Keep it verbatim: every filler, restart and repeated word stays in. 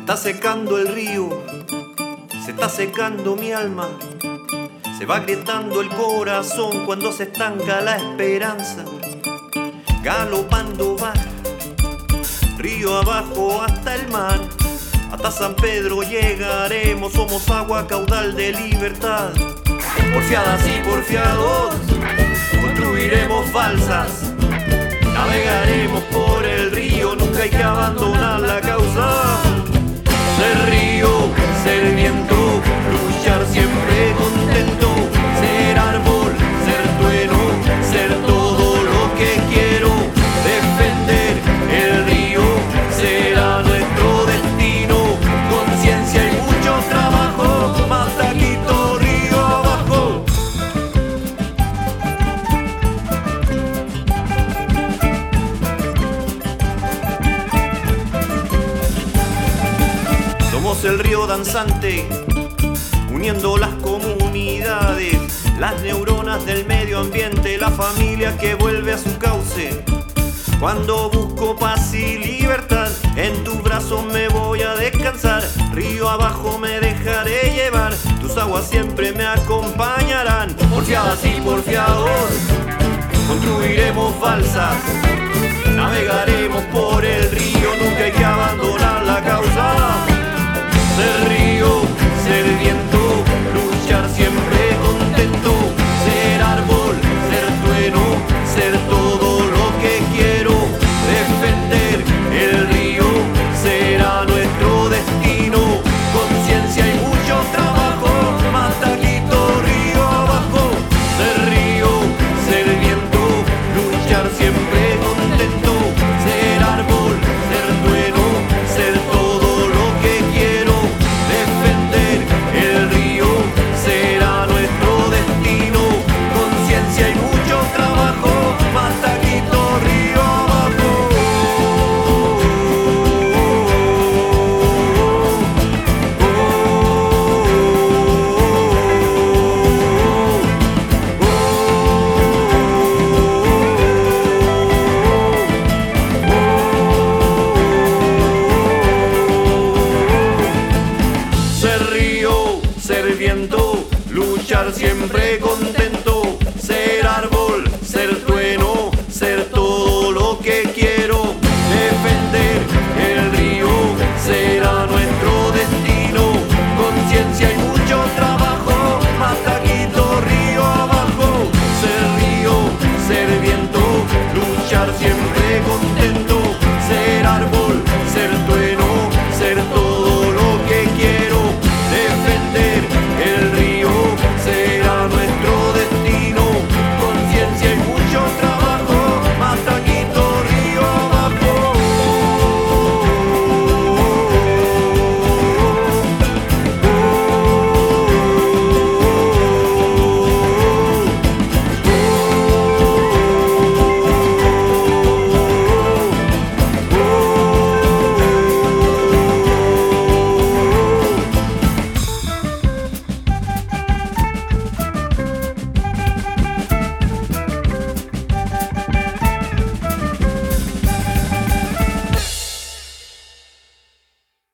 está secando el río, se está secando mi alma, se va agrietando el corazón cuando se estanca la esperanza. Galopando va, río abajo hasta el mar, hasta San Pedro llegaremos, somos agua caudal de libertad. Porfiadas y porfiados, construiremos balsas, navegaremos por el río, nunca hay que abandonar la causa. Ser río, ser viento, luchar siempre contento, ser árbol, ser trueno, ser todo lo que quiero, defender el río, será nuestro destino, conciencia y mucho trabajo, más taquito río abajo. Somos el río danzante, uniendo las comunidades, las neuronas del medio ambiente, la familia que vuelve a su cauce. Cuando busco paz y libertad, en tus brazos me voy a descansar, río abajo me dejaré llevar, tus aguas siempre me acompañarán. Porfiadas y porfiados, construiremos balsas, navegaremos por el río, nunca hay que abandonar la causa. Ser río, ser viento, luchar siempre contento, ser árbol, ser trueno, ser todo lo que quiero, defender el río, será nuestro destino, conciencia y mucho trabajo, más taquito río abajo. Ser río, ser viento, luchar siempre contento, ser árbol, ser trueno, ser todo lo que quiero, defender el río, será nuestro destino, conciencia y mucho trabajo, más taquito río abajo. Ser río, ser viento, luchar siempre con